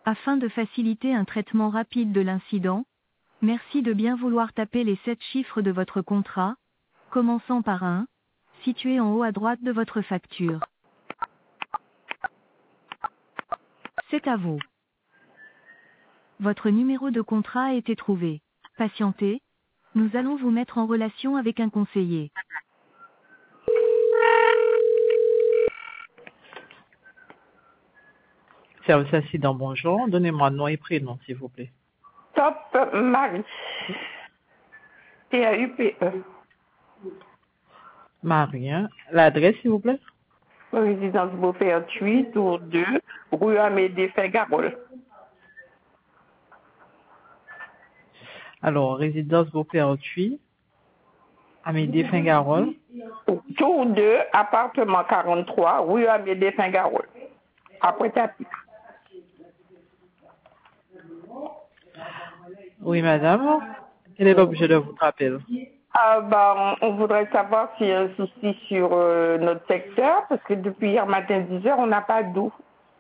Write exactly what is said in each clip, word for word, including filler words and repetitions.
Afin de faciliter un traitement rapide de l'incident, merci de bien vouloir taper les sept chiffres de votre contrat, commençant par un, situé en haut à droite de votre facture. C'est à vous. Votre numéro de contrat a été trouvé. Patientez, nous allons vous mettre en relation avec un conseiller. Service accident, bonjour. Donnez-moi nom et prénom, s'il vous plaît. Top Marie. T A U P E. Marie, hein. L'adresse, s'il vous plaît. Résidence Beaupertuis, tour deux, rue Amédée Fingarol. Alors, résidence Beaupertuis, Amédée Fingarol. Tour deux, appartement quarante-trois, rue Amédée Fingarol. Après tapis. Oui, madame. Quel est l'objet de votre appel? Ah, bah, on voudrait savoir s'il y a un souci sur euh, notre secteur, parce que depuis hier matin dix heures, on n'a pas d'eau.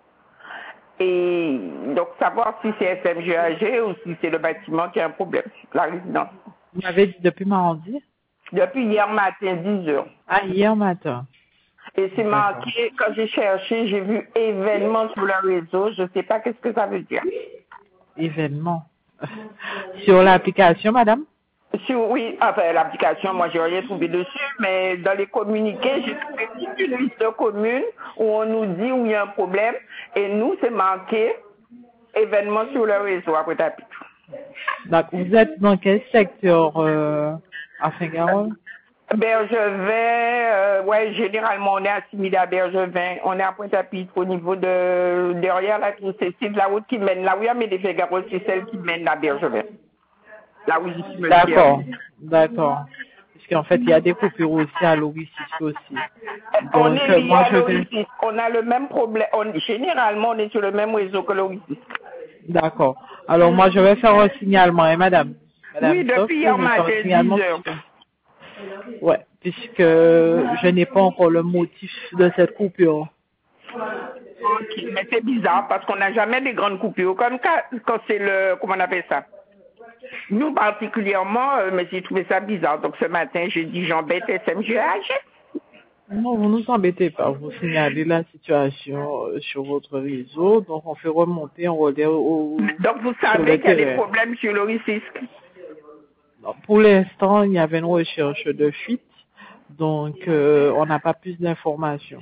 Et donc savoir si c'est S M G A G ou si c'est le bâtiment qui a un problème, la résidence. Vous m'avez dit depuis mardi? Depuis hier matin dix heures. Ah, hier matin. Et c'est marqué, quand j'ai cherché, j'ai vu événement sur le réseau, je ne sais pas qu'est-ce que ça veut dire. Événement. Sur l'application, madame? Sur, oui, enfin l'application, moi j'ai rien trouvé dessus, mais dans les communiqués, j'ai trouvé toute une liste de communes où on nous dit où il y a un problème, et nous c'est marqué événement sur le réseau après tapis. Donc, vous êtes dans quel secteur euh, à Fingarol? Bergevin, euh, ouais, généralement on est assimilé à Bergevin, on est à Pointe-à-Pitre au niveau de derrière la tour Cécile, la route qui mène là, oui, mais des Fingarol, c'est celle qui mène à Bergevin. Là où je suis monsieur. D'accord, d'accord. Parce qu'en fait, il y a des coupures aussi à l'Oricis aussi. On Donc, est euh, lié moi, à je vais... l'Oricis, on a le même problème, on, généralement on est sur le même réseau que l'Oricis. D'accord. Alors, moi, je vais faire un signalement, hein, madame. Madame, Oui, sauf depuis que hier je vais faire un matin, signalement dix heures. puisque... Ouais, puisque je n'ai pas encore le motif de cette coupure. Ok, mais c'est bizarre parce qu'on n'a jamais des grandes coupures, comme quand, quand c'est le, comment on appelle ça? Nous particulièrement, euh, mais j'ai trouvé ça bizarre. Donc ce matin, j'ai dit j'embête S M G A G. Non, vous ne nous embêtez pas. Vous signalez la situation euh, sur votre réseau. Donc, on fait remonter, on relève au, Donc vous sur le savez qu'il y a des terrain. problèmes sur l'Oricis. Non, pour l'instant, il y avait une recherche de fuite. Donc, euh, on n'a pas plus d'informations.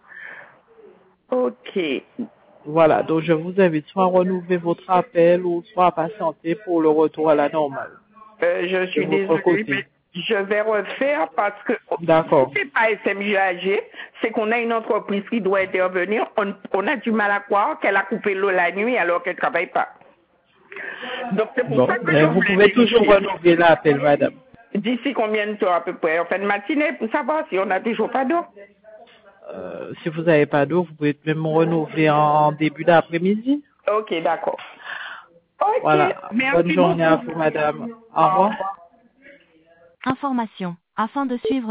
Ok. Voilà, donc je vous invite soit à renouveler votre appel ou soit à patienter pour le retour à la normale Euh, je de suis votre désolée, côté. mais je vais refaire parce que D'accord. si c'est pas S M G A G, c'est qu'on a une entreprise qui doit intervenir. On, on a du mal à croire qu'elle a coupé l'eau la nuit alors qu'elle travaille pas. Donc c'est pour Bon, ça que je mais vous voulais pouvez toujours vérifier. renouveler l'appel, madame. D'ici combien de temps à peu près? En fin de matinée pour savoir si on n'a toujours pas d'eau. Euh, si vous n'avez pas d'eau, vous pouvez même renouveler en début d'après-midi. Ok, d'accord. Ok, Voilà. Bonne merci journée à beaucoup. vous, madame. Au Au revoir. revoir. Information. Afin de suivre